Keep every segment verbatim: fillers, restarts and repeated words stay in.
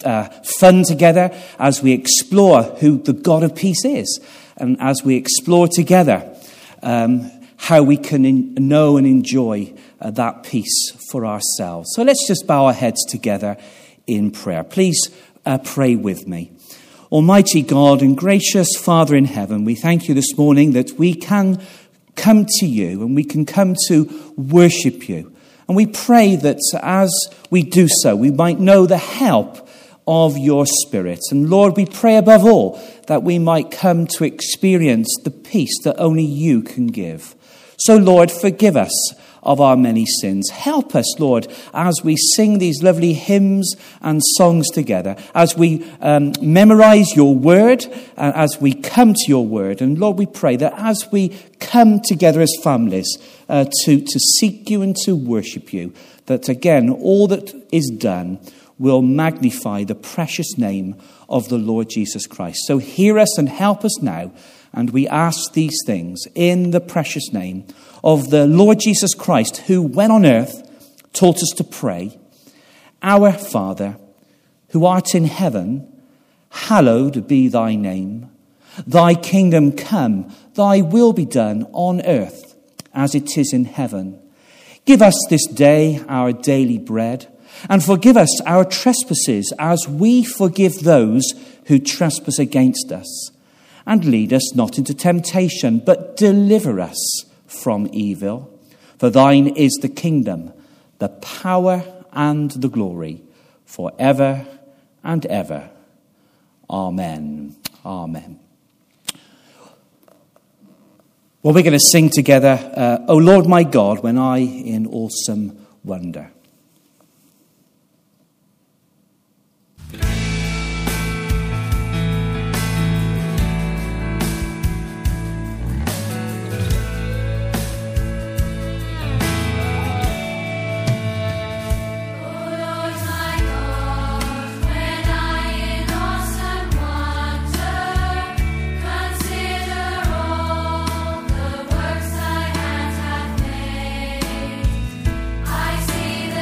uh, fun together as we explore who the God of peace is, and as we explore together um, how we can in- know and enjoy uh, that peace for ourselves. So let's just bow our heads together in prayer. Please uh, pray with me. Almighty God and gracious Father in heaven, we thank you this morning that we can come to you and we can come to worship you. And we pray that as we do so, we might know the help of your Spirit. And Lord, we pray above all that we might come to experience the peace that only you can give. So Lord, forgive us of our many sins. Help us, Lord, as we sing these lovely hymns and songs together, as we um, memorize your word, and as we come to your word. And Lord, we pray that as we come together as families uh, to, to seek you and to worship you, that again, all that is done will magnify the precious name of the Lord Jesus Christ. So hear us and help us now. And we ask these things in the precious name of the Lord Jesus Christ, who, when on earth, taught us to pray, Our Father, who art in heaven, hallowed be thy name. Thy kingdom come, thy will be done on earth as it is in heaven. Give us this day our daily bread, and forgive us our trespasses as we forgive those who trespass against us. And lead us not into temptation, but deliver us from evil. For thine is the kingdom, the power, and the glory, forever and ever. Amen. Amen. Well, we're going to sing together, uh, O Lord my God, when I in awesome wonder. See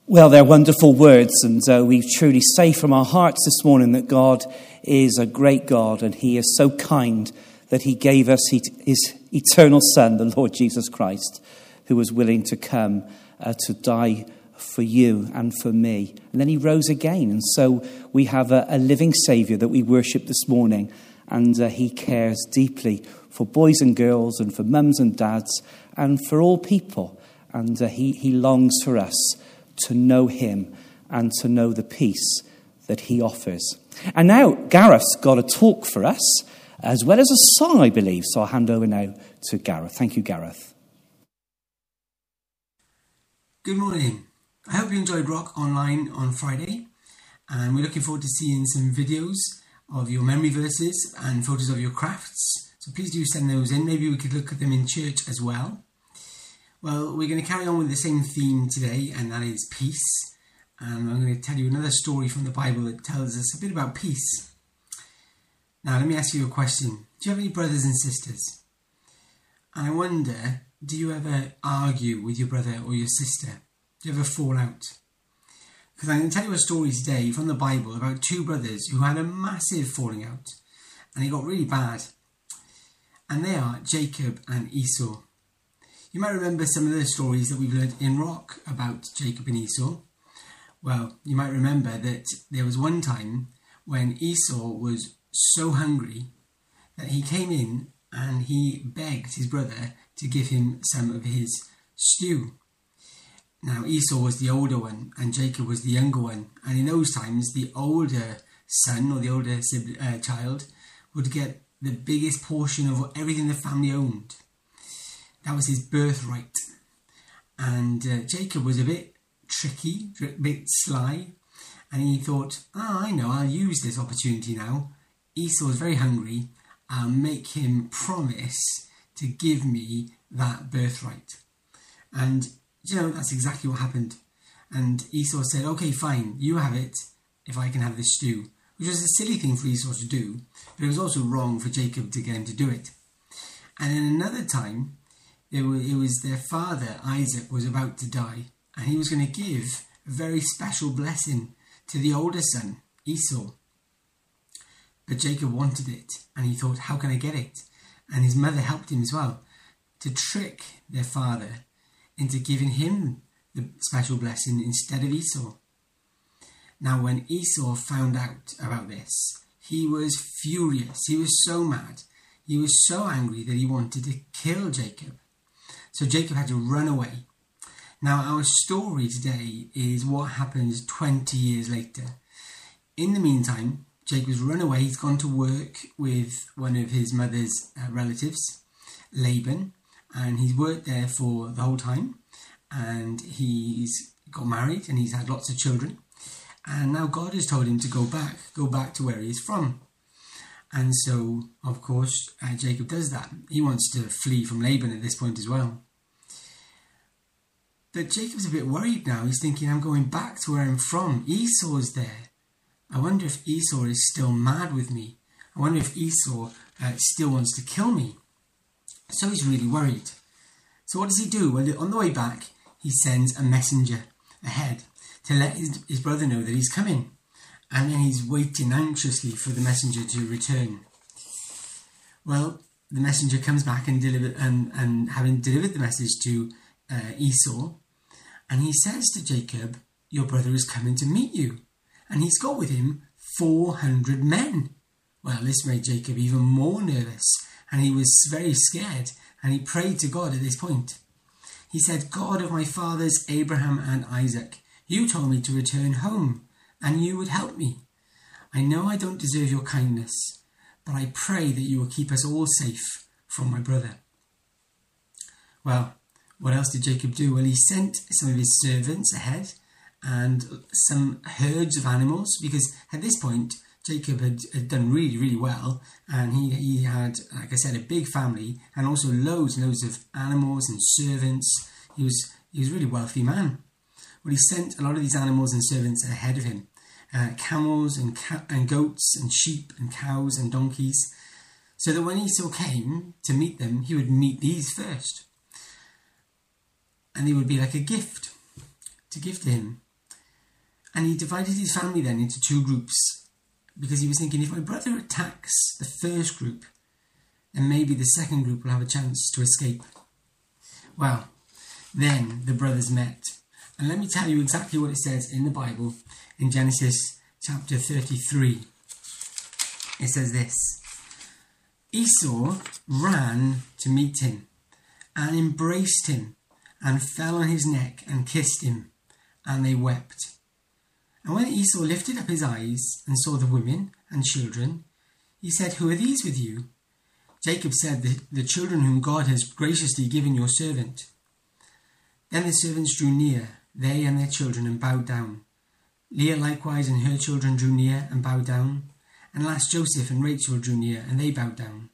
Well, they're wonderful words, and uh, we truly say from our hearts this morning that God is a great God, and he is so kind that he gave us his eternal Son, the Lord Jesus Christ, who was willing to come uh, to die for you and for me. And then he rose again, and so we have a, a living Saviour that we worship this morning, and uh, he cares deeply for boys and girls and for mums and dads and for all people, and uh, he, he longs for us to know him and to know the peace that he offers. And now Gareth's got a talk for us, as well as a song, I believe. So I'll hand over now to Gareth. Thank you, Gareth. Good morning. I hope you enjoyed Rock Online on Friday. And we're looking forward to seeing some videos of your memory verses and photos of your crafts. So please do send those in. Maybe we could look at them in church as well. Well, we're going to carry on with the same theme today, and that is peace. And I'm going to tell you another story from the Bible that tells us a bit about peace. Now, let me ask you a question. Do you have any brothers and sisters? And I wonder, do you ever argue with your brother or your sister? Do you ever fall out? Because I'm going to tell you a story today from the Bible about two brothers who had a massive falling out. And it got really bad. And they are Jacob and Esau. You might remember some of the stories that we've learned in Rock about Jacob and Esau. Well, you might remember that there was one time when Esau was so hungry that he came in and he begged his brother to give him some of his stew. Now, Esau was the older one and Jacob was the younger one. And in those times, the older son or the older uh, child would get the biggest portion of everything the family owned. That was his birthright. And uh, Jacob was a bit tricky, a bit sly. And he thought, oh, I know, I'll use this opportunity now. Esau was very hungry. I'll make him promise to give me that birthright. And, you know, that's exactly what happened. And Esau said, okay, fine, you have it if I can have this stew. Which was a silly thing for Esau to do. But it was also wrong for Jacob to get him to do it. And then another time, It was their father, Isaac, was about to die, and he was going to give a very special blessing to the older son, Esau. But Jacob wanted it, and he thought, how can I get it? And his mother helped him as well to trick their father into giving him the special blessing instead of Esau. Now, when Esau found out about this, he was furious. He was so mad. He was so angry that he wanted to kill Jacob. So Jacob had to run away. Now, our story today is what happens twenty years later. In the meantime, Jacob's run away. He's gone to work with one of his mother's uh, relatives, Laban, and he's worked there for the whole time. And he's got married and he's had lots of children. And now God has told him to go back, go back to where he's from. And so, of course, uh, Jacob does that. He wants to flee from Laban at this point as well. But Jacob's a bit worried now. He's thinking, I'm going back to where I'm from. Esau's there. I wonder if Esau is still mad with me. I wonder if Esau uh, still wants to kill me. So he's really worried. So what does he do? Well, on the way back, he sends a messenger ahead to let his, his brother know that he's coming. And then he's waiting anxiously for the messenger to return. Well, the messenger comes back and deliver, and, and having delivered the message to uh, Esau, and he says to Jacob, your brother is coming to meet you. And he's got with him four hundred men. Well, this made Jacob even more nervous, and he was very scared, and he prayed to God at this point. He said, God of my fathers Abraham and Isaac, you told me to return home, and you would help me. I know I don't deserve your kindness, but I pray that you will keep us all safe from my brother. Well, what else did Jacob do? Well, he sent some of his servants ahead and some herds of animals, because at this point, Jacob had, had done really, really well, and he, he had, like I said, a big family, and also loads and loads of animals and servants. He was, he was a really wealthy man. Well, he sent a lot of these animals and servants ahead of him. Uh, camels and, ca- and goats and sheep and cows and donkeys, so that when Esau came to meet them, he would meet these first. And they would be like a gift to give to him. And he divided his family then into two groups, because he was thinking, if my brother attacks the first group, then maybe the second group will have a chance to escape. Well, then the brothers met. And let me tell you exactly what it says in the Bible in Genesis chapter thirty-three. It says this: Esau ran to meet him and embraced him and fell on his neck and kissed him, and they wept. And when Esau lifted up his eyes and saw the women and children, he said, "Who are these with you?" Jacob said, the, the children whom God has graciously given your servant. Then the servants drew near, they and their children, and bowed down. Leah likewise and her children drew near and bowed down. And last Joseph and Rachel drew near, and they bowed down.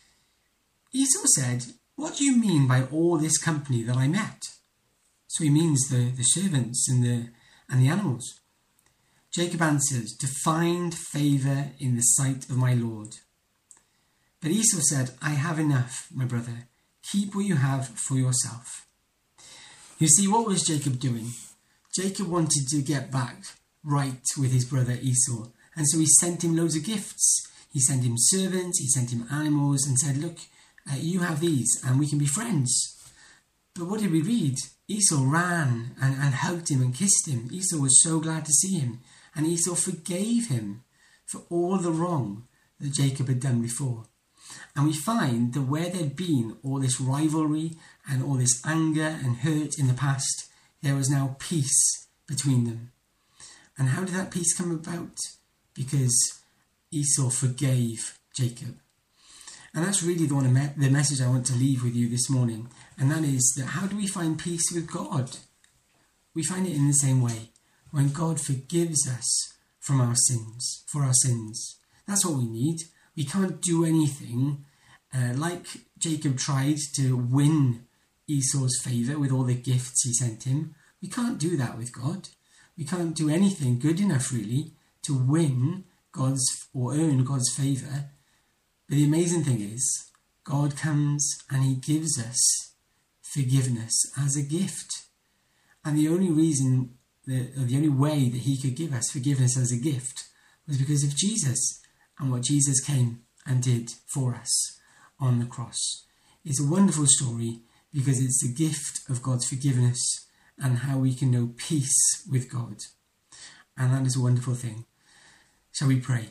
Esau said, "What do you mean by all this company that I met?" So he means the, the servants and the, and the animals. Jacob answered, "To find favour in the sight of my Lord." But Esau said, "I have enough, my brother. Keep what you have for yourself." You see, what was Jacob doing? Jacob wanted to get back right with his brother Esau. And so he sent him loads of gifts. He sent him servants, he sent him animals, and said, "Look, uh, you have these and we can be friends." But what did we read? Esau ran and, and hugged him and kissed him. Esau was so glad to see him. And Esau forgave him for all the wrong that Jacob had done before. And we find that where there'd been all this rivalry and all this anger and hurt in the past, there was now peace between them. And how did that peace come about? Because Esau forgave Jacob. And that's really the, one, the message I want to leave with you this morning. And that is that how do we find peace with God? We find it in the same way. When God forgives us from our sins, for our sins. That's what we need. We can't do anything uh, like Jacob tried to win Esau's favour with all the gifts he sent him. We can't do that with God. We can't do anything good enough really to win God's or earn God's favour. But the amazing thing is, God comes and he gives us forgiveness as a gift. And the only reason, the, or the only way that he could give us forgiveness as a gift was because of Jesus and what Jesus came and did for us on the cross. It's a wonderful story because it's the gift of God's forgiveness and how we can know peace with God. And that is a wonderful thing. Shall we pray?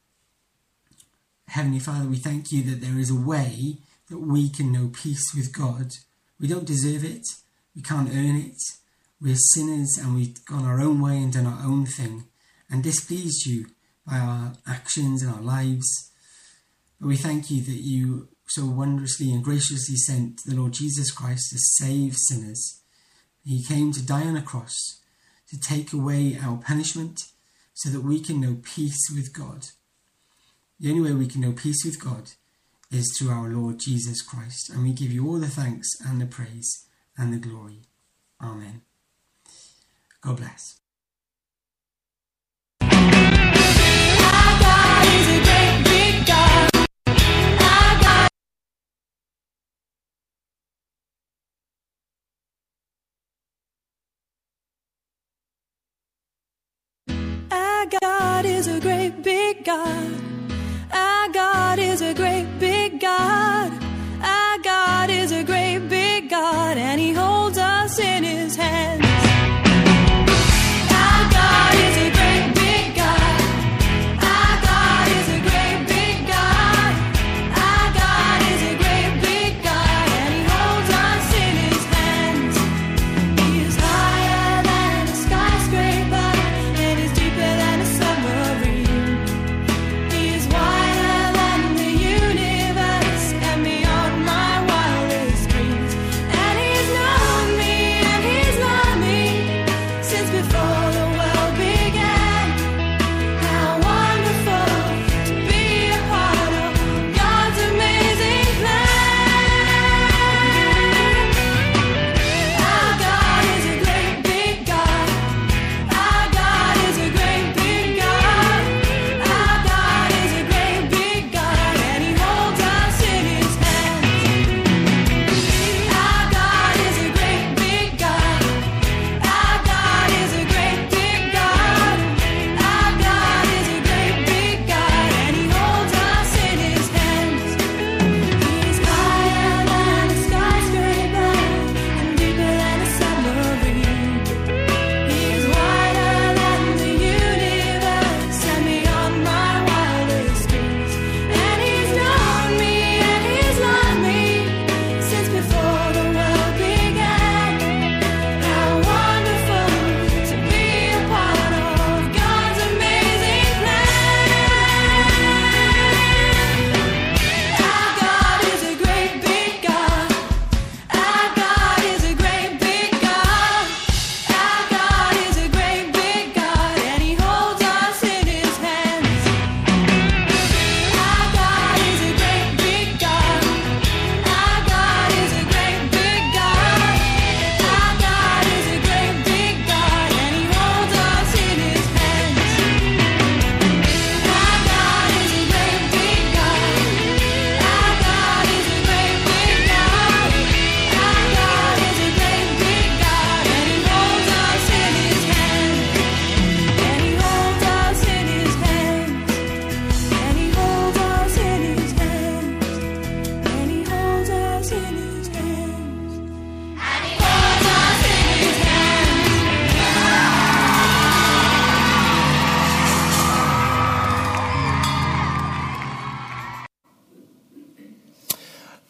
Heavenly Father, we thank you that there is a way that we can know peace with God. We don't deserve it. We can't earn it. We're sinners and we've gone our own way and done our own thing and displeased you by our actions and our lives. But we thank you that you so wondrously and graciously sent the Lord Jesus Christ to save sinners. He came to die on a cross to take away our punishment so that we can know peace with God. The only way we can know peace with God is through our Lord Jesus Christ. And we give you all the thanks and the praise and the glory. Amen. God bless. God is a great big God. Our God is a great big God. Our God is a great big God, and he holds us in his hands. Our God is a great big God. Our God is a great big God. Our God is a great big God, and he holds us in his hands. He is higher than a skyscraper, and he's deeper than a submarine. He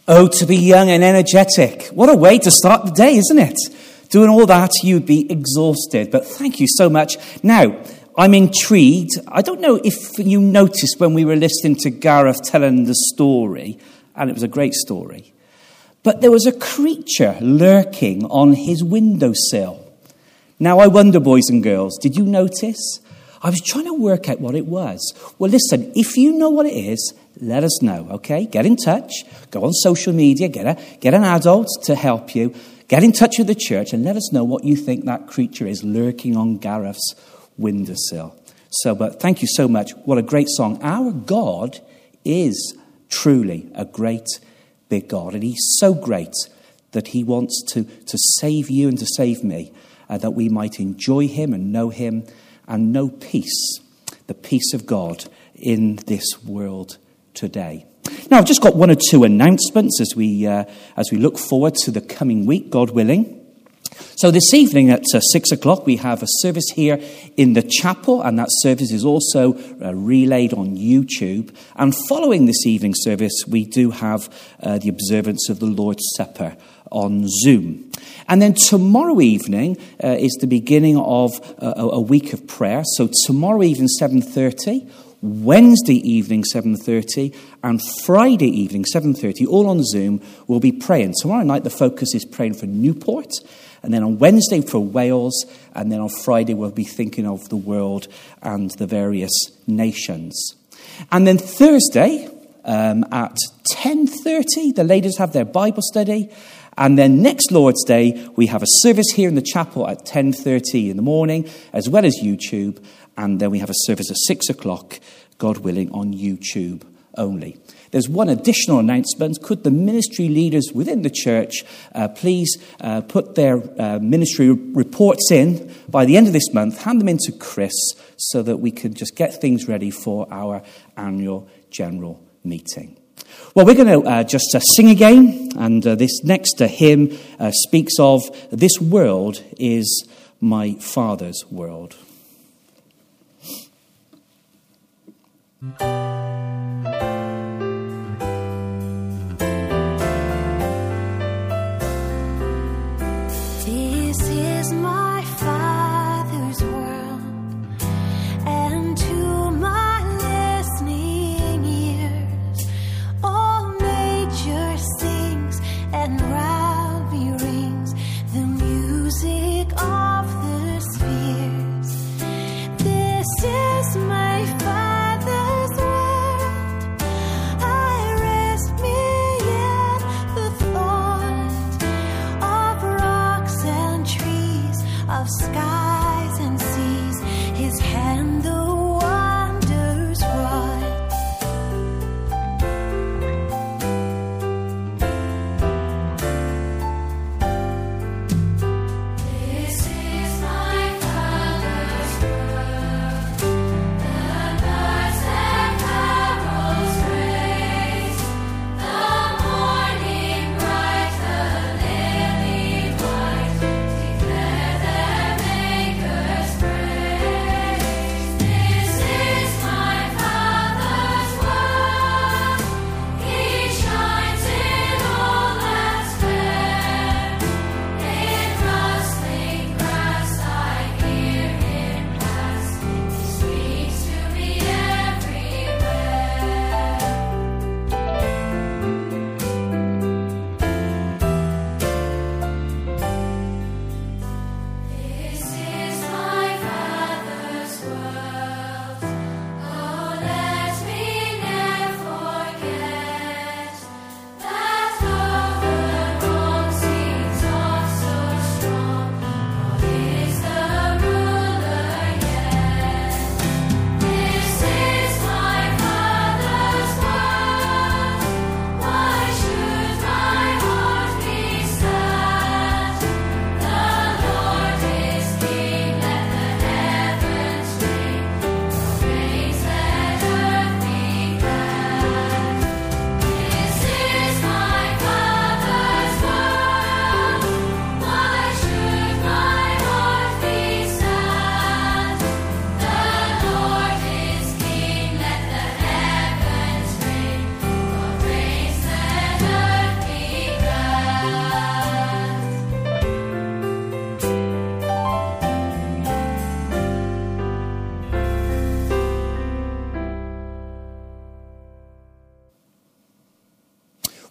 Oh, to be young and energetic. What a way to start the day, isn't it? Doing all that, you'd be exhausted. But thank you so much. Now, I'm intrigued. I don't know if you noticed when we were listening to Gareth telling the story, and it was a great story, but there was a creature lurking on his windowsill. Now, I wonder, boys and girls, did you notice? I was trying to work out what it was. Well, listen, if you know what it is, let us know, okay? Get in touch. Go on social media. Get a get an adult to help you. Get in touch with the church and let us know what you think that creature is lurking on Gareth's windowsill. So, but thank you so much. What a great song. Our God is truly a great big God. And he's so great that he wants to, to save you and to save me, uh, that we might enjoy him and know him and know peace, the peace of God in this world today. Now, I've just got one or two announcements as we uh, as we look forward to the coming week, God willing. So this evening at uh, six o'clock, we have a service here in the chapel, and that service is also uh, relayed on YouTube. And following this evening service, we do have uh, the observance of the Lord's Supper on Zoom. And then tomorrow evening uh, is the beginning of uh, a week of prayer. So tomorrow evening, seven thirty, Wednesday evening, seven thirty, and Friday evening, seven thirty, all on Zoom, we'll be praying. Tomorrow night, the focus is praying for Newport, and then on Wednesday for Wales, and then on Friday, we'll be thinking of the world and the various nations. And then Thursday, um, at ten thirty, the ladies have their Bible study. And then next Lord's Day, we have a service here in the chapel at ten thirty in the morning, as well as YouTube. And then we have a service at six o'clock, God willing, on YouTube only. There's one additional announcement. Could the ministry leaders within the church uh, please uh, put their uh, ministry reports in by the end of this month, hand them in to Chris, so that we can just get things ready for our annual general meeting. Well, we're going to uh, just uh, sing again, and uh, this next uh, hymn uh, speaks of this world is my Father's world. This is my Father's world, and to my listening ears, all nature sings and loudly rings the music of the spheres. This is my Father's world. I rest me in the thought of rocks and trees, of skies and seas. His hand the wonders wrought. This is my Father's world. The birds and carols raise, the morning bright, the lily white, declare their Maker's praise.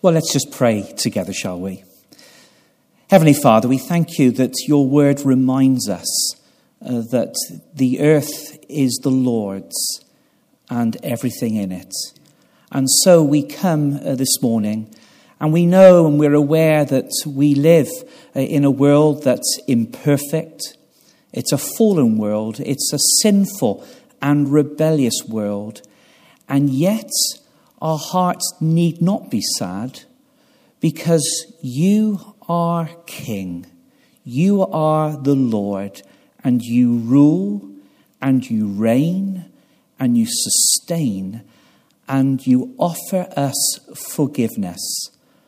Well, let's just pray together, shall we? Heavenly Father, we thank you that your word reminds us uh, that the earth is the Lord's and everything in it. And so we come uh, this morning, and we know and we're aware that we live uh, in a world that's imperfect. It's a fallen world. It's a sinful and rebellious world. And yet our hearts need not be sad, because you are King. You are the Lord, and you rule and you reign and you sustain, and you offer us forgiveness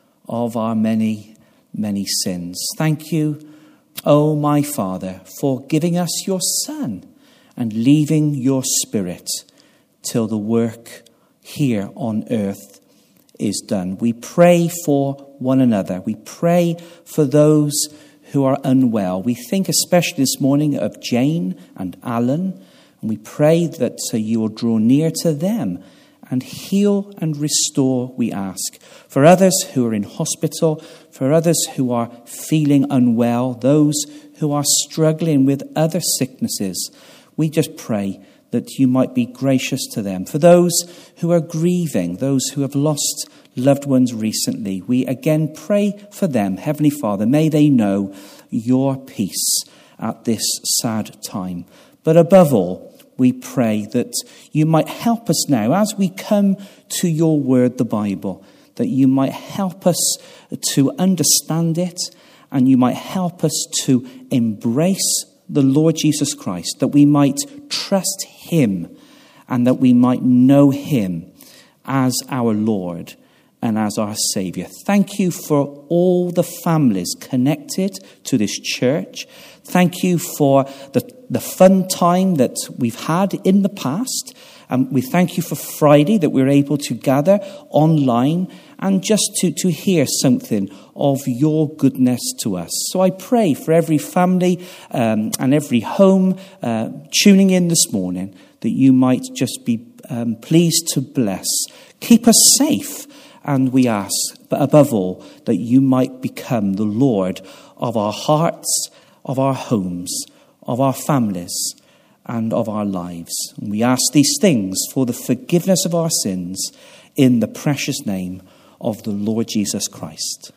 of our many, many sins. Thank you, oh my Father, for giving us your Son and leaving your Spirit till the work here on earth is done. We pray for one another. We pray for those who are unwell. We think especially this morning of Jane and Alan, and we pray that uh, you will draw near to them and heal and restore, we ask. For others who are in hospital, for others who are feeling unwell, those who are struggling with other sicknesses, we just pray that you might be gracious to them. For those who are grieving, those who have lost loved ones recently, we again pray for them. Heavenly Father, may they know your peace at this sad time. But above all, we pray that you might help us now as we come to your word, the Bible, that you might help us to understand it, and you might help us to embrace the Lord Jesus Christ, that we might trust him and that we might know him as our Lord and as our Saviour. Thank you for all the families connected to this church. Thank you for the, the fun time that we've had in the past. And we thank you for Friday, that we're able to gather online and just to, to hear something of your goodness to us. So I pray for every family um, and every home uh, tuning in this morning, that you might just be um, pleased to bless. Keep us safe, and we ask, but above all, that you might become the Lord of our hearts, of our homes, of our families, and of our lives. And we ask these things for the forgiveness of our sins in the precious name of the Lord Jesus Christ.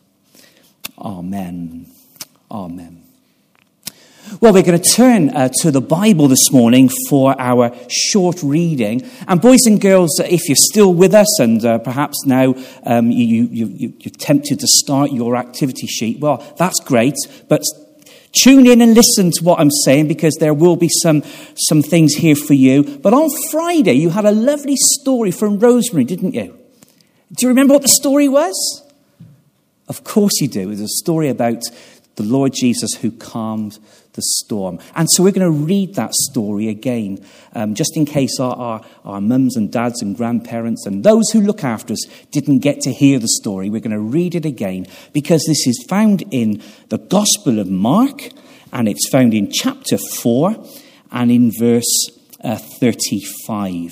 Amen. Amen. Well, we're going to turn uh, to the Bible this morning for our short reading. And boys and girls, if you're still with us, and uh, perhaps now um, you, you, you, you're tempted to start your activity sheet, well, that's great, but tune in and listen to what I'm saying, because there will be some, some things here for you. But on Friday, you had a lovely story from Rosemary, didn't you? Do you remember what the story was? Of course you do. It was a story about the Lord Jesus who calmed the storm. And so we're going to read that story again, um, just in case our, our, our mums and dads and grandparents and those who look after us didn't get to hear the story. We're going to read it again, because this is found in the Gospel of Mark, and it's found in chapter four and in verse uh, thirty-five.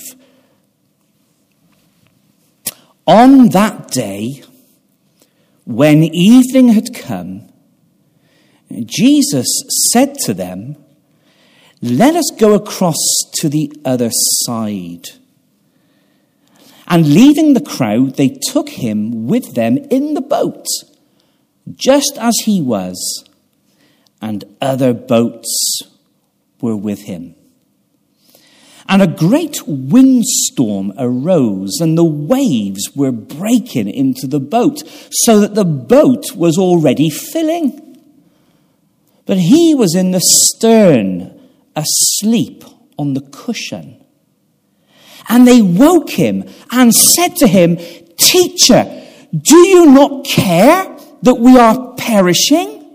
On that day, when evening had come, Jesus said to them, "Let us go across to the other side." And leaving the crowd, they took him with them in the boat, just as he was, and other boats were with him. And a great windstorm arose, and the waves were breaking into the boat, so that the boat was already filling. But he was in the stern, asleep on the cushion. And they woke him and said to him, "Teacher, do you not care that we are perishing?"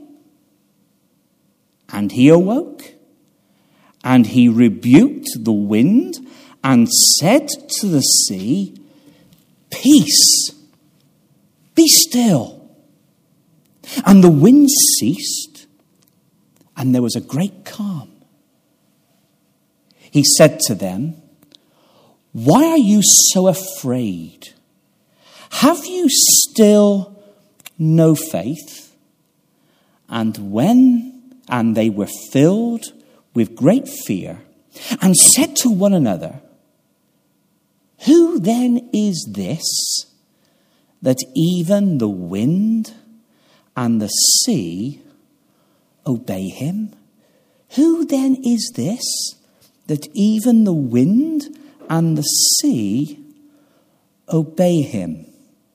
And he awoke, and he rebuked the wind and said to the sea, "Peace, be still." And the wind ceased, and there was a great calm. He said to them, "Why are you so afraid? Have you still no faith? And when, and they were filled with great fear, and said to one another, who then is this, that even the wind and the sea obey him? Who then is this, that even the wind and the sea obey him?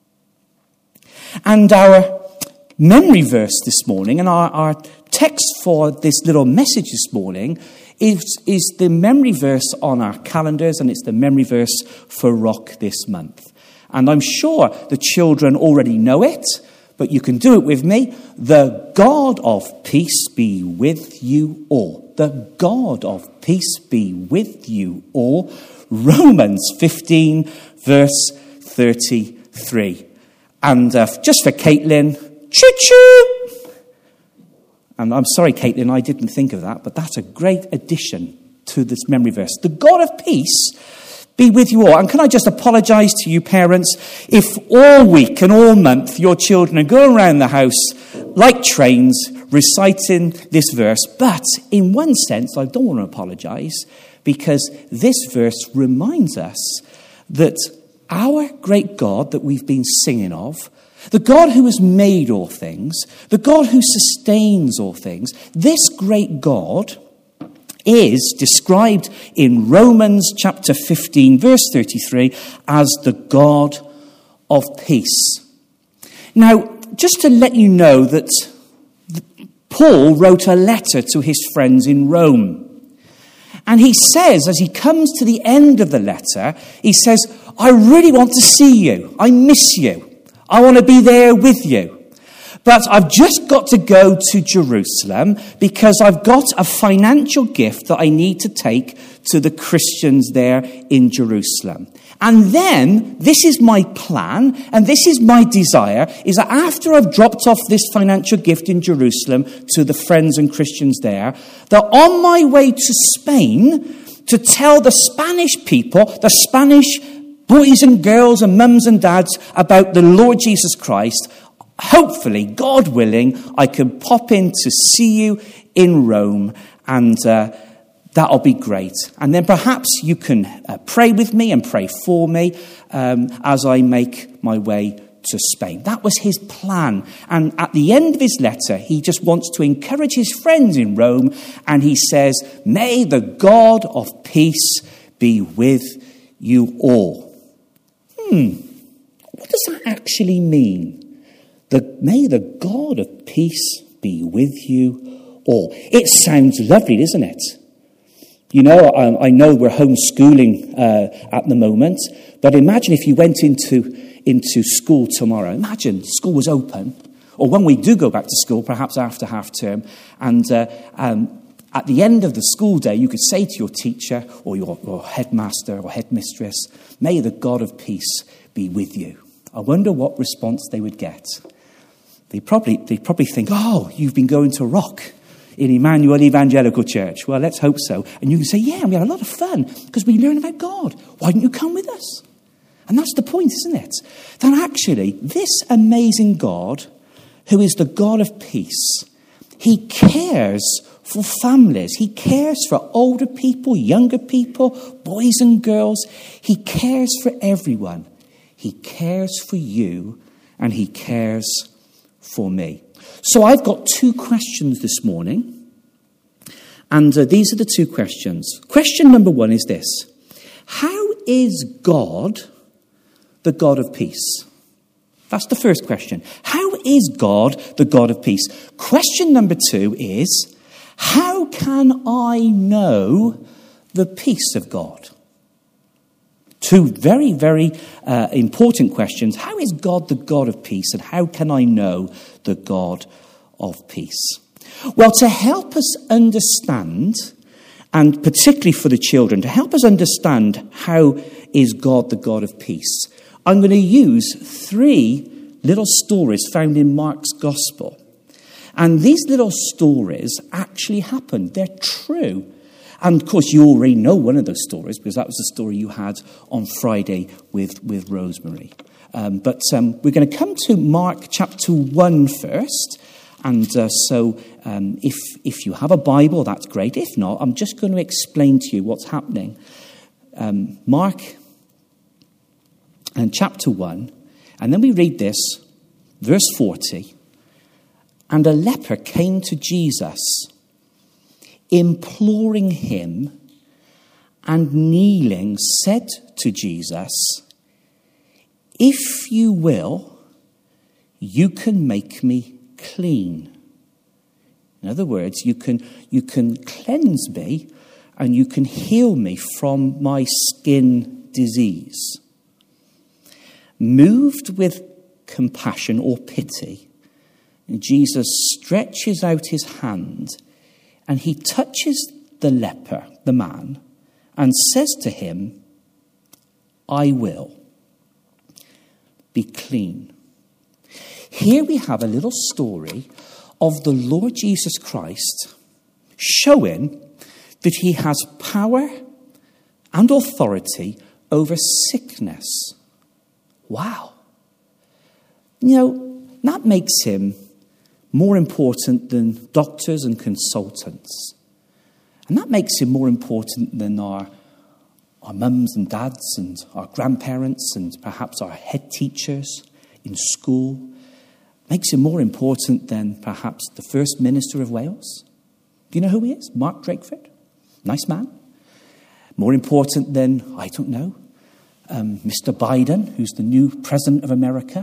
And our memory verse this morning, and our, our text for this little message this morning, is, is the memory verse on our calendars, and it's the memory verse for Rock this month. And I'm sure the children already know it, but you can do it with me. The God of peace be with you all. The God of peace be with you all. Romans fifteen, verse thirty-three. And uh, just for Caitlin, choo-choo! And I'm sorry, Caitlin, I didn't think of that, but that's a great addition to this memory verse. The God of peace be with you all. And can I just apologise to you parents if all week and all month your children are going around the house like trains reciting this verse. But in one sense, I don't want to apologise, because this verse reminds us that our great God that we've been singing of, the God who has made all things, the God who sustains all things, this great God is described in Romans chapter fifteen, verse thirty-three, as the God of peace. Now, just to let you know that Paul wrote a letter to his friends in Rome. And he says, as he comes to the end of the letter, he says, I really want to see you. I miss you. I want to be there with you. But I've just got to go to Jerusalem because I've got a financial gift that I need to take to the Christians there in Jerusalem. And then, this is my plan, and this is my desire, is that after I've dropped off this financial gift in Jerusalem to the friends and Christians there, that on my way to Spain, to tell the Spanish people, the Spanish boys and girls and mums and dads about the Lord Jesus Christ, hopefully, God willing, I can pop in to see you in Rome, and uh, that'll be great. And then perhaps you can uh, pray with me and pray for me um, as I make my way to Spain. That was his plan. And at the end of his letter, he just wants to encourage his friends in Rome, and he says, may the God of peace be with you all. Hmm, what does that actually mean? The, may the God of peace be with you all. It sounds lovely, doesn't it? You know, I, I know we're homeschooling uh, at the moment, but imagine if you went into, into school tomorrow. Imagine school was open, or when we do go back to school, perhaps after half term, and uh, um, at the end of the school day, you could say to your teacher or your, your headmaster or headmistress, may the God of peace be with you. I wonder what response they would get. They probably they probably think, oh, you've been going to Rock in Emmanuel Evangelical Church. Well, let's hope so. And you can say, yeah, we had a lot of fun because we learned about God. Why don't you come with us? And that's the point, isn't it? That actually, this amazing God, who is the God of peace, he cares for families. He cares for older people, younger people, boys and girls. He cares for everyone. He cares for you, and he cares for me. So I've got two questions this morning, and uh, these are the two questions. Question number one is this: how is God the God of peace? That's the first question. How is God the God of peace? Question number two is, how can I know the peace of God? Two very, very uh, important questions. How is God the God of peace, and how can I know the God of peace? Well, to help us understand, and particularly for the children, to help us understand how is God the God of peace, I'm going to use three little stories found in Mark's Gospel. And these little stories actually happened. They're true. And, of course, you already know one of those stories because that was the story you had on Friday with, with Rosemary. Um, but um, we're going to come to Mark chapter one first. And uh, so um, if, if you have a Bible, that's great. If not, I'm just going to explain to you what's happening. Um, Mark and chapter one. And then we read this, verse forty. And a leper came to Jesus, imploring him, and kneeling said to Jesus, "If you will, you can make me clean." In other words, you can, you can cleanse me and you can heal me from my skin disease. Moved with compassion or pity, Jesus stretches out his hand and he touches the leper, the man, and says to him, "I will be clean." Here we have a little story of the Lord Jesus Christ showing that he has power and authority over sickness. Wow. You know, that makes him more important than doctors and consultants. And that makes him more important than our, our mums and dads and our grandparents and perhaps our head teachers in school. Makes him more important than perhaps the First Minister of Wales. Do you know who he is? Mark Drakeford. Nice man. More important than, I don't know, um, Mister Biden, who's the new President of America.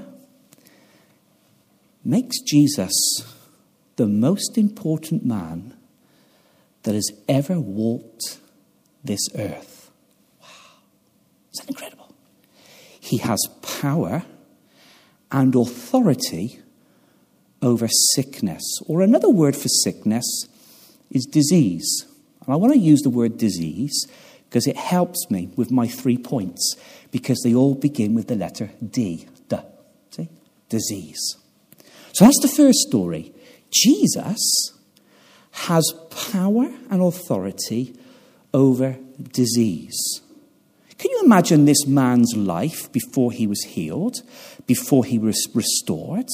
Makes Jesus the most important man that has ever walked this earth. Wow. Is that incredible? He has power and authority over sickness. Or another word for sickness is disease. And I want to use the word disease because it helps me with my three points because they all begin with the letter D. D. See? Disease. So that's the first story. Jesus has power and authority over disease. Can you imagine this man's life before he was healed, before he was restored?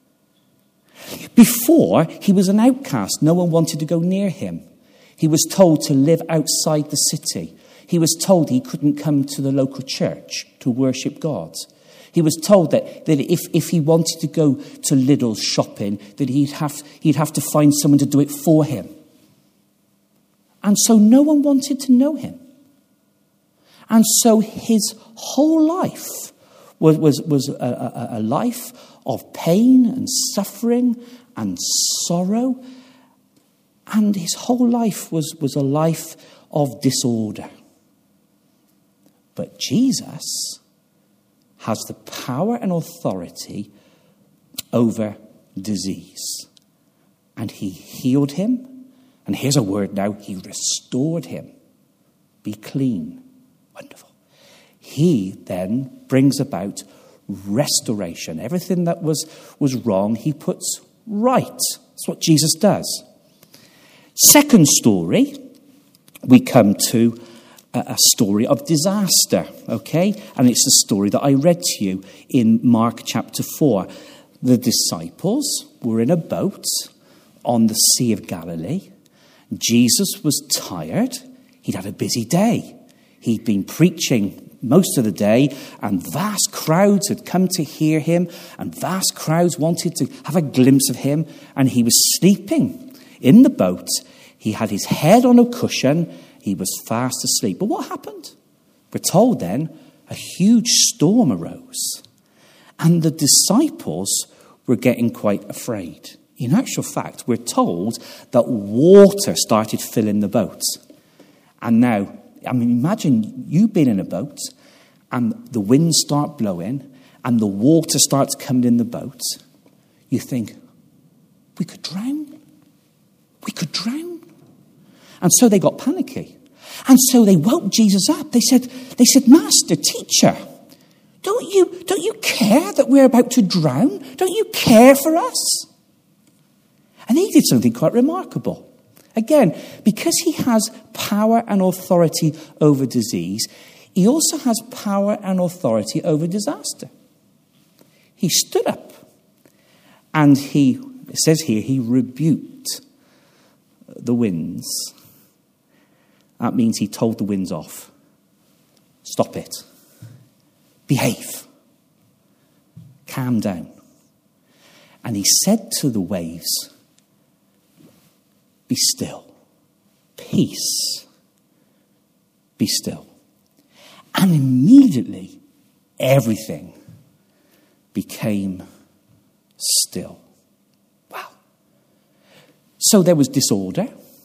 Before, he was an outcast. No one wanted to go near him. He was told to live outside the city. He was told he couldn't come to the local church to worship God. He was told that, that if, if he wanted to go to Lidl's shopping, that he'd have, he'd have to find someone to do it for him. And so no one wanted to know him. And so his whole life was, was, was a, a, a life of pain and suffering and sorrow. And his whole life was, was a life of disorder. But Jesus has the power and authority over disease. And he healed him. And here's a word now, he restored him. Be clean. Wonderful. He then brings about restoration. Everything that was, was wrong, he puts right. That's what Jesus does. Second story, we come to a story of disaster, okay? And it's the story that I read to you in Mark chapter four. The disciples were in a boat on the Sea of Galilee. Jesus was tired. He'd had a busy day. He'd been preaching most of the day, and vast crowds had come to hear him, and vast crowds wanted to have a glimpse of him, and he was sleeping in the boat. He had his head on a cushion. He was fast asleep. But what happened? We're told then a huge storm arose, and the disciples were getting quite afraid. In actual fact, we're told that water started filling the boat. And now, I mean, imagine you being in a boat and the winds start blowing and the water starts coming in the boat. You think, we could drown. We could drown. And so they got panicky. And so they woke Jesus up. They said, they said, Master, teacher, don't you, don't you care that we're about to drown? Don't you care for us? And he did something quite remarkable. Again, because he has power and authority over disease, he also has power and authority over disaster. He stood up and he, it says here, he rebuked the winds. That means he told the winds off. Stop it. Behave. Calm down. And he said to the waves, be still. Peace. Be still. And immediately, everything became still. Wow. So there was disorder,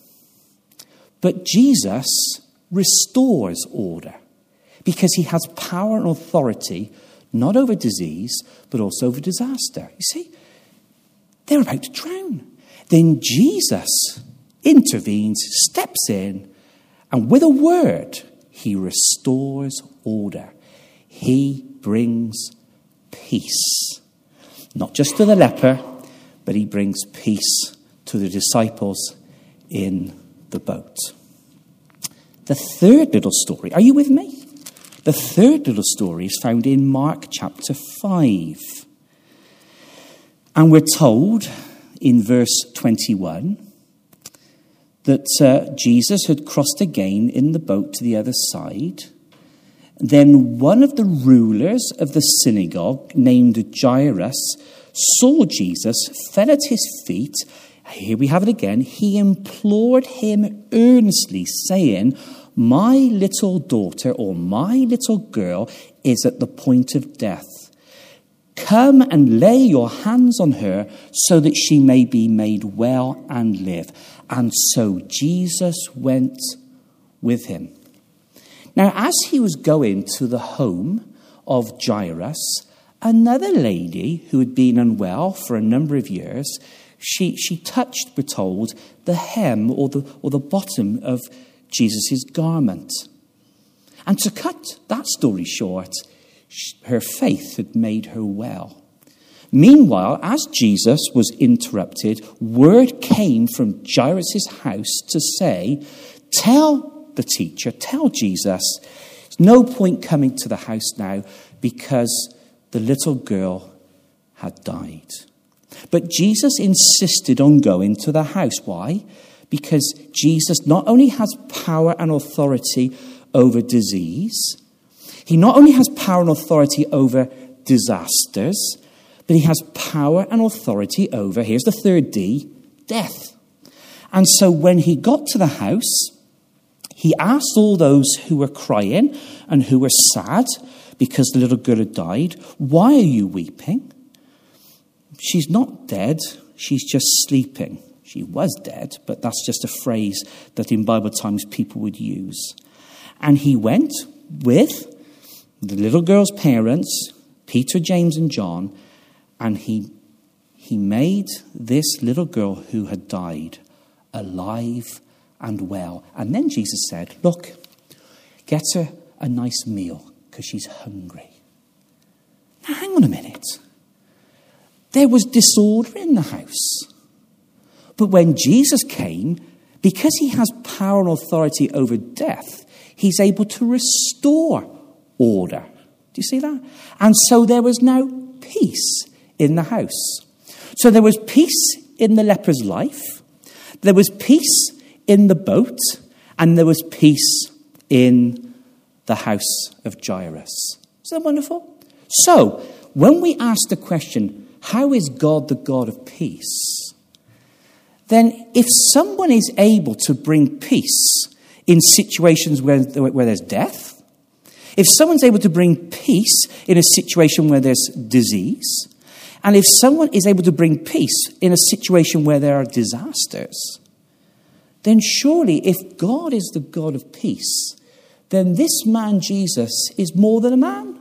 but Jesus restores order because he has power and authority not over disease, but also over disaster. You see, they're about to drown. Then Jesus intervenes, steps in, and with a word, he restores order. He brings peace. Not just to the leper, but he brings peace to the disciples in the boat. The third little story, are you with me? The third little story is found in Mark chapter five. And we're told in verse twenty-one that uh, Jesus had crossed again in the boat to the other side. Then one of the rulers of the synagogue, named Jairus, saw Jesus, fell at his feet. Here we have it again. He implored him earnestly, saying, my little daughter or my little girl is at the point of death. Come and lay your hands on her so that she may be made well and live. And so Jesus went with him. Now, as he was going to the home of Jairus, another lady who had been unwell for a number of years, she, she touched, we're told, the hem or the, or the bottom of Jesus' garment. And to cut that story short, her faith had made her well. Meanwhile, as Jesus was interrupted, word came from Jairus' house to say, tell the teacher, tell Jesus, there's no point coming to the house now because the little girl had died. But Jesus insisted on going to the house. Why? Because Jesus not only has power and authority over disease, he not only has power and authority over disasters, but he has power and authority over, here's the third D, death. And so when he got to the house, he asked all those who were crying and who were sad because the little girl had died, why are you weeping? She's not dead, she's just sleeping. She was dead, but that's just a phrase that in Bible times people would use. And he went with the little girl's parents, Peter, James, and John, and he, he made this little girl who had died alive and well. And then Jesus said, look, get her a nice meal because she's hungry. Now, hang on a minute. There was disorder in the house. But when Jesus came, because he has power and authority over death, he's able to restore order. Do you see that? And so there was now peace in the house. So there was peace in the leper's life, there was peace in the boat, and there was peace in the house of Jairus. Isn't that wonderful? So, when we ask the question, how is God the God of peace? Then if someone is able to bring peace in situations where, where there's death, if someone's able to bring peace in a situation where there's disease, and if someone is able to bring peace in a situation where there are disasters, then surely if God is the God of peace, then this man Jesus is more than a man.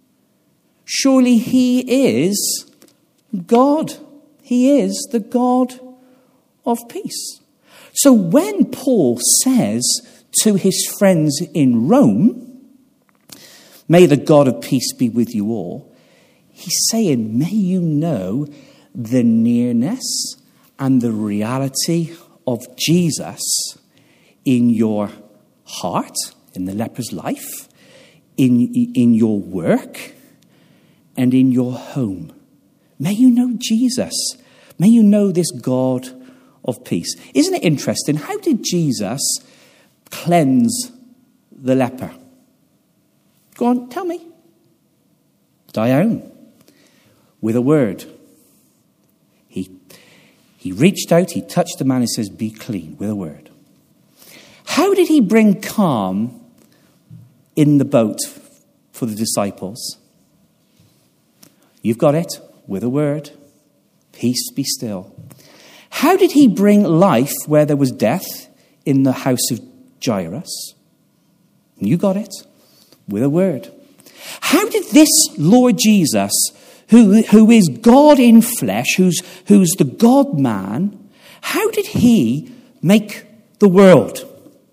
Surely he is God. He is the God of peace. So when Paul says to his friends in Rome, may the God of peace be with you all, he's saying, may you know the nearness and the reality of Jesus in your heart, in the leper's life, in, in your work, and in your home. May you know Jesus. May you know this God of peace. Isn't it interesting? How did Jesus cleanse the leper? Go on, tell me. Dione. With a word. He, he reached out, he touched the man and says, be clean, with a word. How did he bring calm in the boat for the disciples? You've got it, with a word. Peace, be still. How did he bring life where there was death in the house of Jairus? You got it, with a word. How did this Lord Jesus, who, who is God in flesh, who's, who's the God-man, how did he make the world?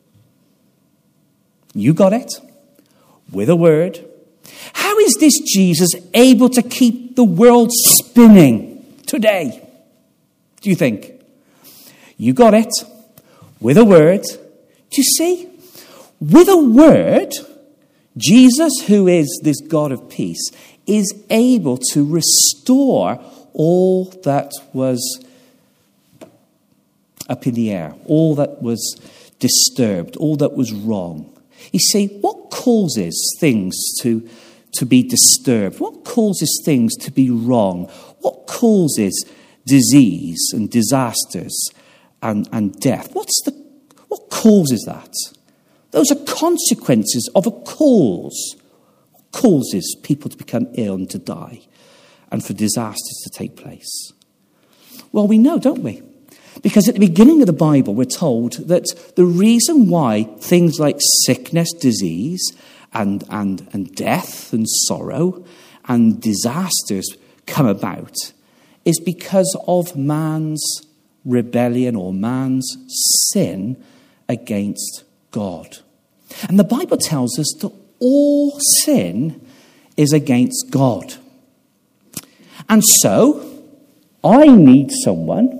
You got it, with a word. How is this Jesus able to keep the world spinning today? Do you think? You got it, with a word. Do you see? With a word, Jesus, who is this God of peace, is able to restore all that was up in the air, all that was disturbed, all that was wrong. You see, what causes things to, to be disturbed? What causes things to be wrong? What causes disease and disasters and, and death? What's the, what causes that? Those are consequences of a cause. What causes people to become ill and to die and for disasters to take place? Well, we know, don't we? Because at the beginning of the Bible, we're told that the reason why things like sickness, disease, and, and, and death and sorrow and disasters come about is because of man's rebellion or man's sin against God. And the Bible tells us that all sin is against God. And so, I need someone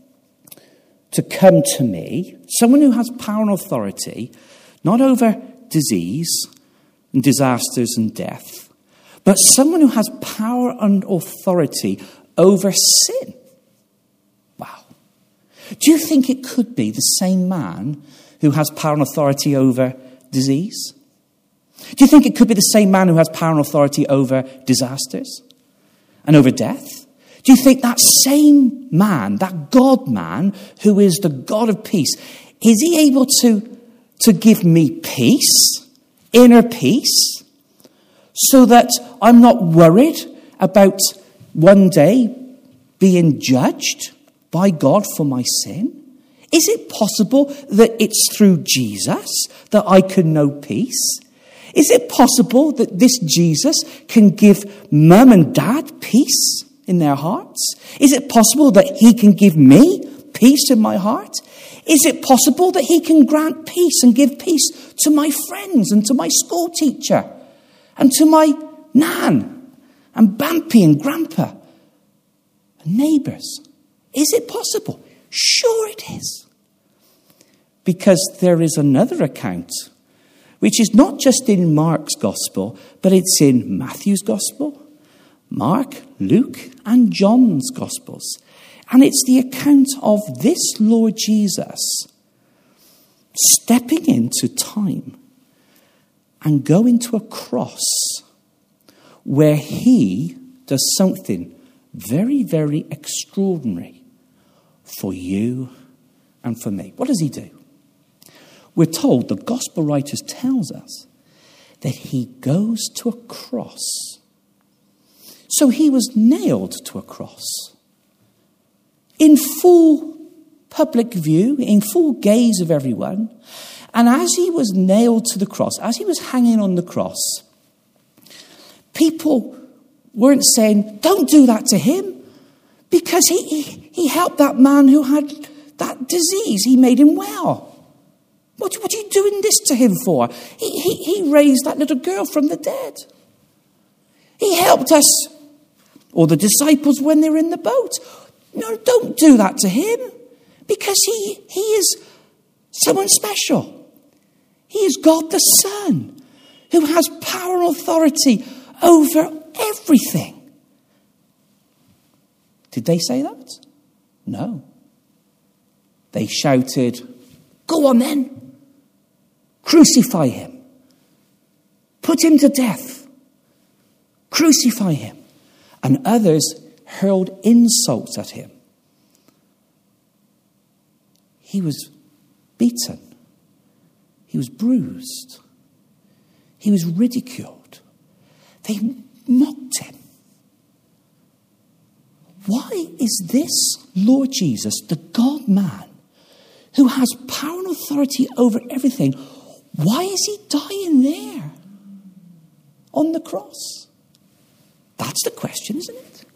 to come to me, someone who has power and authority, not over disease and disasters and death, but someone who has power and authority over sin. Wow. Do you think it could be the same man who has power and authority over disease? Do you think it could be the same man who has power and authority over disasters and over death? Do you think that same man, that God-man, who is the God of peace, is he able to, to give me peace, inner peace, so that I'm not worried about one day being judged by God for my sin? Is it possible that it's through Jesus that I can know peace? Is it possible that this Jesus can give mum and dad peace in their hearts? Is it possible that he can give me peace in my heart? Is it possible that he can grant peace and give peace to my friends and to my school teacher and to my nan and Bampy and Grandpa and neighbours? Is it possible? Sure it is. Because there is another account, which is not just in Mark's gospel, but it's in Matthew's gospel, Mark, Luke, and John's Gospels. And it's the account of this Lord Jesus stepping into time and going to a cross where he does something very, very extraordinary for you and for me. What does he do? We're told, the gospel writers tells us, that he goes to a cross. So he was nailed to a cross. In full public view, in full gaze of everyone. And as he was nailed to the cross, as he was hanging on the cross, people weren't saying, don't do that to him. Because he, he, he helped that man who had that disease. He made him well. What, what are you doing this to him for? He, he, he raised that little girl from the dead. He helped us, or the disciples when they were in the boat. No, don't do that to him. Because he, he is someone special. He is God the Son, who has power and authority over everything. Did they say that? No. They shouted, "Go on then, crucify him. Put him to death. Crucify him." And others hurled insults at him. He was beaten. He was bruised. He was ridiculed. They mocked him. Why is this Lord Jesus, the God-man, who has power and authority over everything, why is he dying there on the cross? That's the question, isn't it?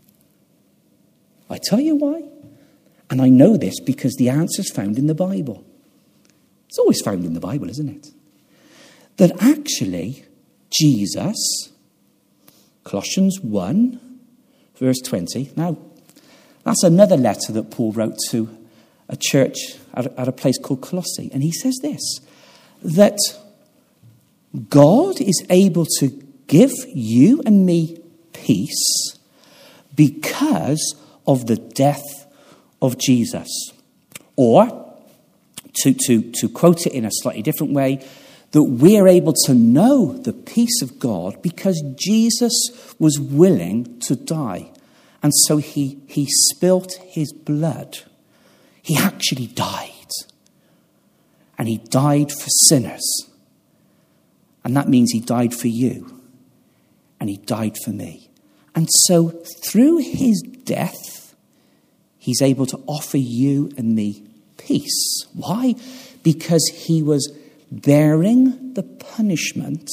I tell you why. And I know this because the answer's found in the Bible. It's always found in the Bible, isn't it? That actually, Jesus, Colossians one, verse twenty. Now, that's another letter that Paul wrote to a church at a, at a place called Colossae. And he says this, that God is able to give you and me peace because of the death of Jesus. Or, to, to, to quote it in a slightly different way, that we're able to know the peace of God because Jesus was willing to die. And so he, he spilt his blood. He actually died. And he died for sinners. And that means he died for you. And he died for me. And so through his death, he's able to offer you and me peace. Why? Because he was bearing the punishment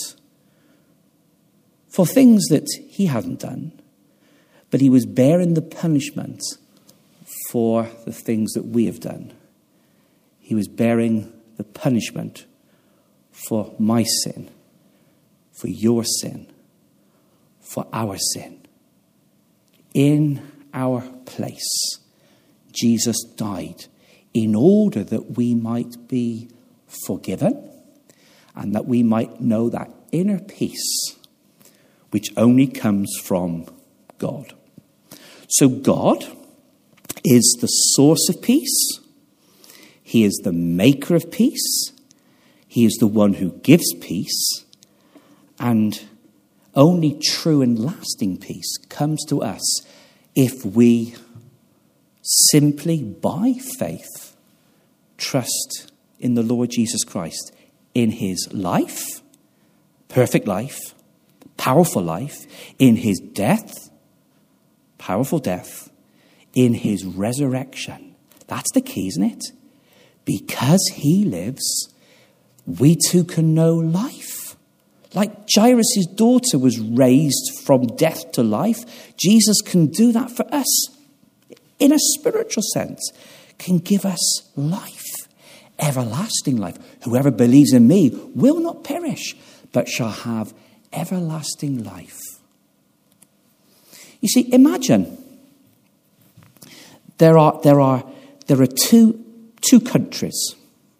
for things that he hadn't done, but he was bearing the punishment for the things that we have done. He was bearing the punishment for my sin, for your sin, for our sin. In our place, Jesus died in order that we might be forgiven and that we might know that inner peace which only comes from God. So God is the source of peace. He is the maker of peace. He is the one who gives peace. And only true and lasting peace comes to us if we simply, by faith, trust in the Lord Jesus Christ, in his life, perfect life, powerful life, in his death, powerful death, in his resurrection. That's the key, isn't it? Because he lives, we too can know life. Like Jairus' daughter was raised from death to life, Jesus can do that for us. In a spiritual sense, can give us life, everlasting life. Whoever believes in me will not perish, but shall have everlasting life. You see, imagine there are there are there are two two countries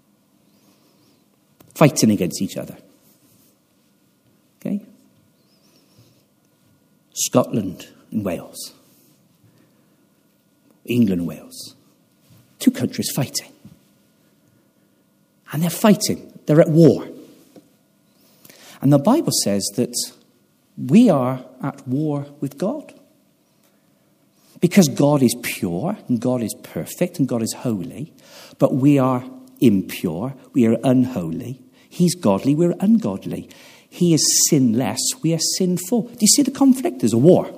fighting against each other. Okay? Scotland and Wales. England and Wales. Two countries fighting. And they're fighting. They're at war. And the Bible says that we are at war with God. Because God is pure and God is perfect and God is holy. But we are impure. We are unholy. He's godly. We're ungodly. He is sinless. We are sinful. Do you see the conflict? There's a war.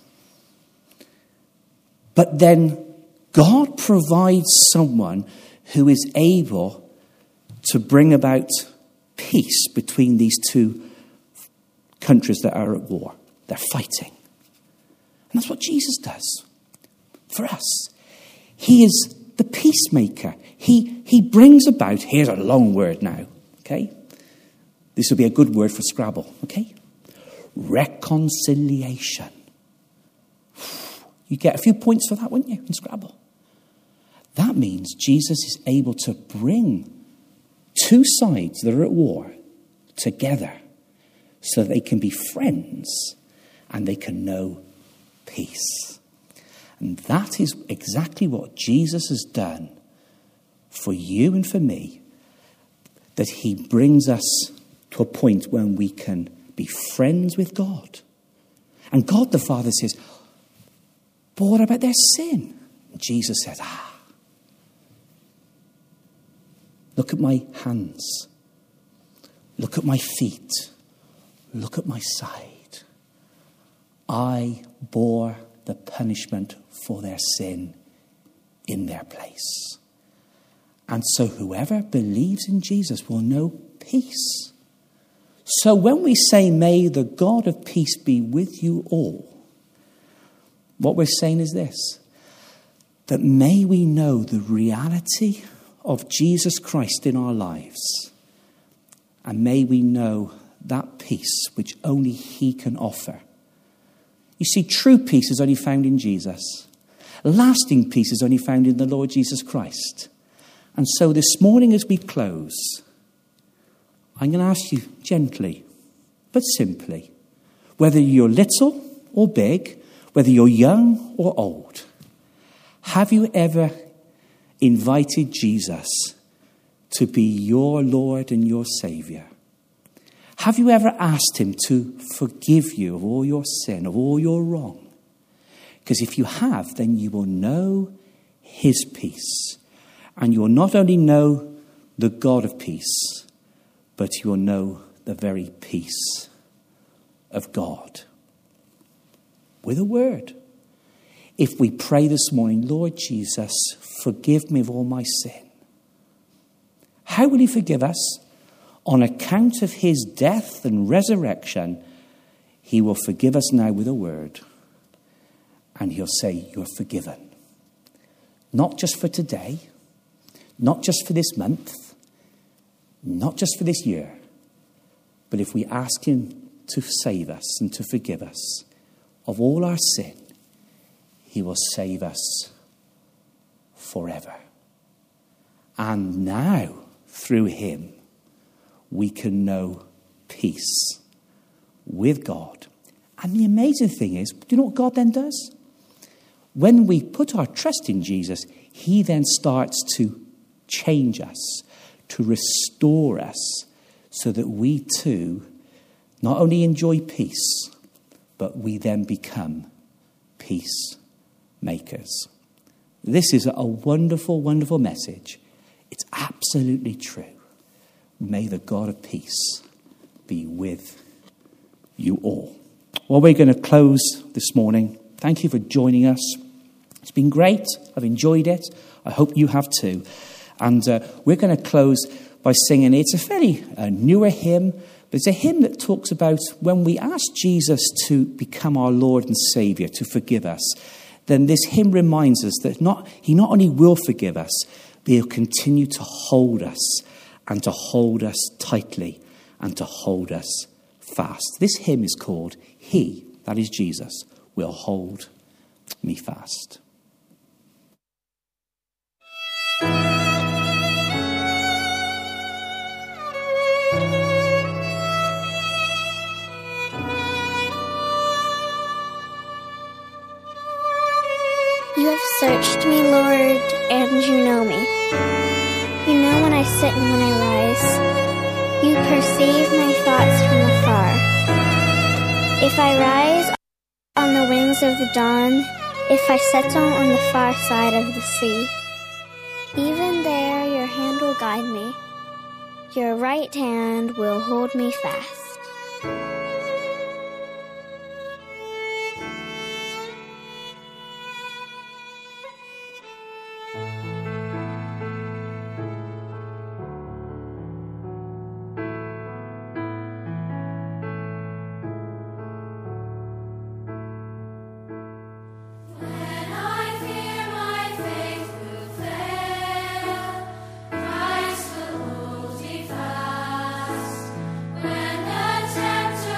But then God provides someone who is able to bring about peace between these two countries that are at war. They're fighting. And that's what Jesus does for us. He is the peacemaker. He, he brings about, here's a long word now, okay? This will be a good word for Scrabble, okay? Reconciliation. You get a few points for that, wouldn't you, in Scrabble? That means Jesus is able to bring two sides that are at war together so that they can be friends and they can know peace. And that is exactly what Jesus has done for you and for me, that he brings us to a point when we can be friends with God. And God the Father says, but what about their sin? And Jesus says, ah, look at my hands. Look at my feet. Look at my side. I bore the punishment for their sin in their place. And so whoever believes in Jesus will know peace. So when we say, may the God of peace be with you all, what we're saying is this, that may we know the reality of Jesus Christ in our lives, and may we know that peace which only he can offer. You see, true peace is only found in Jesus. Lasting peace is only found in the Lord Jesus Christ. And so this morning as we close, I'm going to ask you gently, but simply, whether you're little or big, whether you're young or old, have you ever invited Jesus to be your Lord and your Saviour? Have you ever asked him to forgive you of all your sin, of all your wrong? Because if you have, then you will know his peace. And you will not only know the God of peace, but you will know the very peace of God. With a word. If we pray this morning, Lord Jesus, forgive me of all my sin. How will he forgive us? On account of his death and resurrection, he will forgive us now with a word. And he'll say, you're forgiven. Not just for today, not just for this month, not just for this year, but if we ask him to save us and to forgive us of all our sin, he will save us forever. And now, through him, we can know peace with God. And the amazing thing is, do you know what God then does? When we put our trust in Jesus, he then starts to change us, to restore us, so that we too not only enjoy peace, but we then become peacemakers. This is a wonderful, wonderful message. It's absolutely true. May the God of peace be with you all. Well, we're going to close this morning. Thank you for joining us. It's been great. I've enjoyed it. I hope you have too. And uh, we're going to close by singing. It's a fairly uh, newer hymn, but it's a hymn that talks about when we ask Jesus to become our Lord and Saviour, to forgive us, then this hymn reminds us that not he not only will forgive us, but he'll continue to hold us and to hold us tightly and to hold us fast. This hymn is called He, that is Jesus, Will Hold Me Fast. You have searched me, Lord, and you know me. You know when I sit and when I rise. You perceive my thoughts from afar. If I rise on the wings of the dawn, if I settle on the far side of the sea, even there your hand will guide me. Your right hand will hold me fast. When I fear my faith will fail, Christ will hold me fast. When the tempter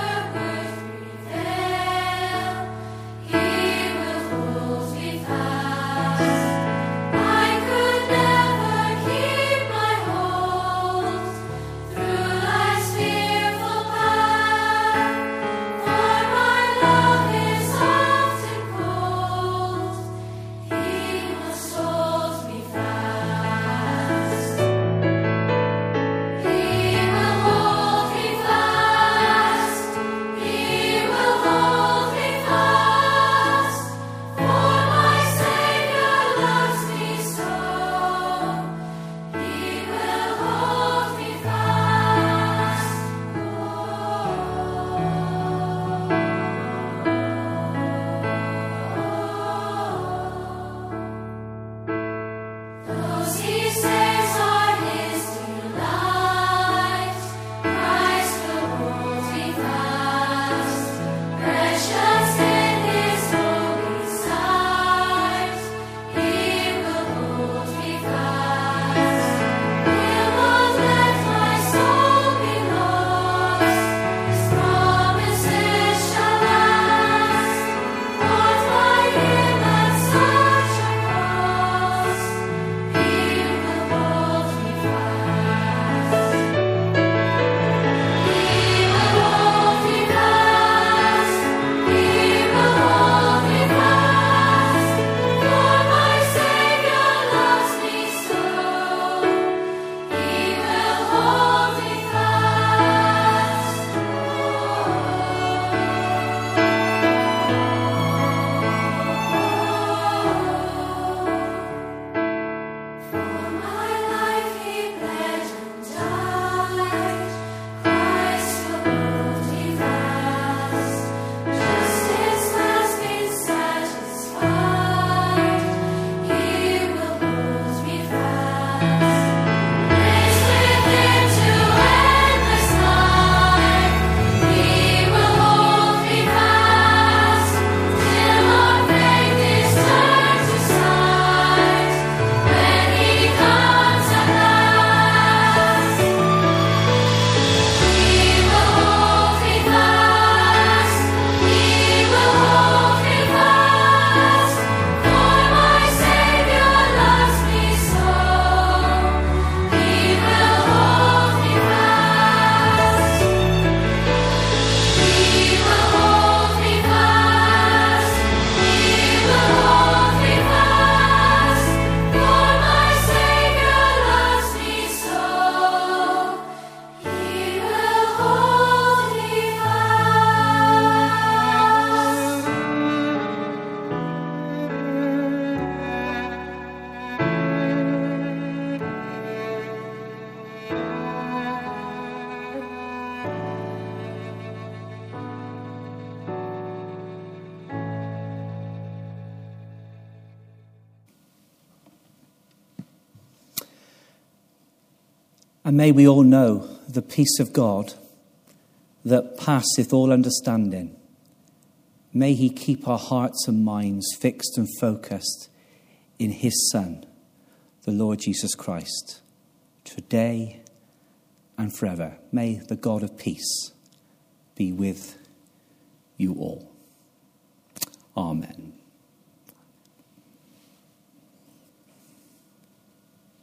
And may we all know the peace of God that passeth all understanding. May he keep our hearts and minds fixed and focused in his Son, the Lord Jesus Christ, today and forever. May the God of peace be with you all. Amen.